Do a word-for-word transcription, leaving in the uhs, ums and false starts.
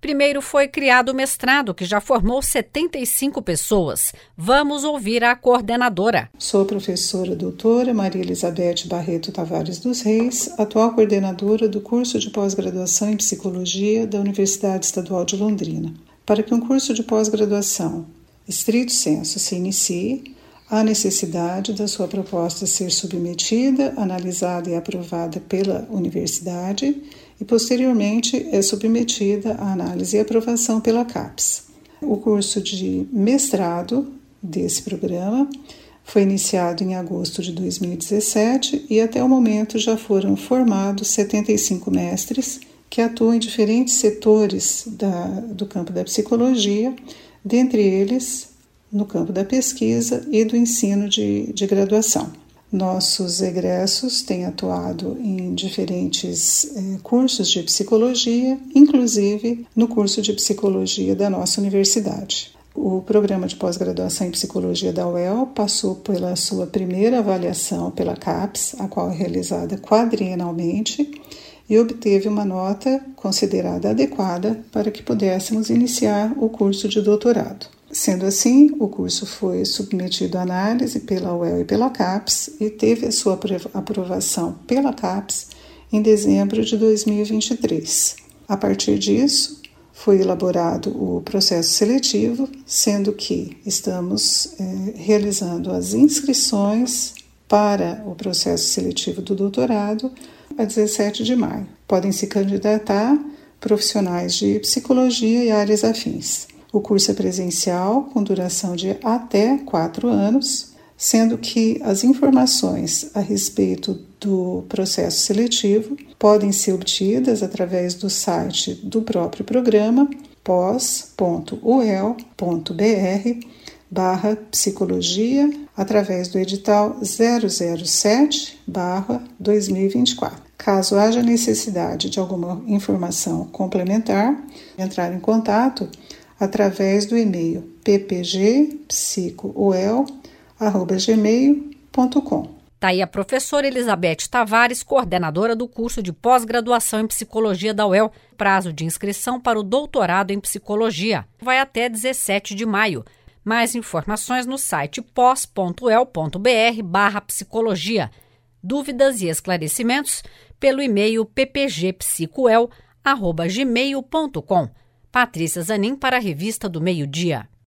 Primeiro foi criado o mestrado, que já formou setenta e cinco pessoas. Vamos ouvir a coordenadora. Sou a professora doutora Maria Elizabeth Barreto Tavares dos Reis, atual coordenadora do curso de pós-graduação em Psicologia da Universidade Estadual de Londrina. Para que um curso de pós-graduação, estrito sensu, se inicie, há necessidade da sua proposta ser submetida, analisada e aprovada pela universidade e, posteriormente, é submetida à análise e aprovação pela CAPES. O curso de mestrado desse programa foi iniciado em agosto de dois mil e dezessete e, até o momento, já foram formados setenta e cinco mestres que atuam em diferentes setores da, do campo da psicologia, dentre eles no campo da pesquisa e do ensino de, de graduação. Nossos egressos têm atuado em diferentes eh, cursos de psicologia, inclusive no curso de psicologia da nossa universidade. O programa de pós-graduação em psicologia da U E L passou pela sua primeira avaliação pela CAPES, a qual é realizada quadrienalmente, e obteve uma nota considerada adequada para que pudéssemos iniciar o curso de doutorado. Sendo assim, o curso foi submetido à análise pela U E L e pela CAPES e teve a sua aprovação pela CAPES em dezembro de dois mil e vinte e três. A partir disso, foi elaborado o processo seletivo, sendo que estamos é, realizando as inscrições para o processo seletivo do doutorado a dezessete de maio. Podem se candidatar profissionais de psicologia e áreas afins. O curso é presencial, com duração de até quatro anos, sendo que as informações a respeito do processo seletivo podem ser obtidas através do site do próprio programa, pós ponto u e l ponto b r barra psicologia, através do edital zero zero sete barra dois mil e vinte e quatro. Caso haja necessidade de alguma informação complementar, entrar em contato através do e-mail p p g psico u e l arroba gmail ponto com. Está aí a professora Elizabeth Tavares, coordenadora do curso de pós-graduação em Psicologia da U E L. Prazo de inscrição para o doutorado em Psicologia vai até dezessete de maio. Mais informações no site pós ponto u e l ponto b r barra psicologia. Dúvidas e esclarecimentos pelo e-mail p p g psico u e l arroba gmail ponto com. Patrícia Zanin para a Revista do Meio Dia.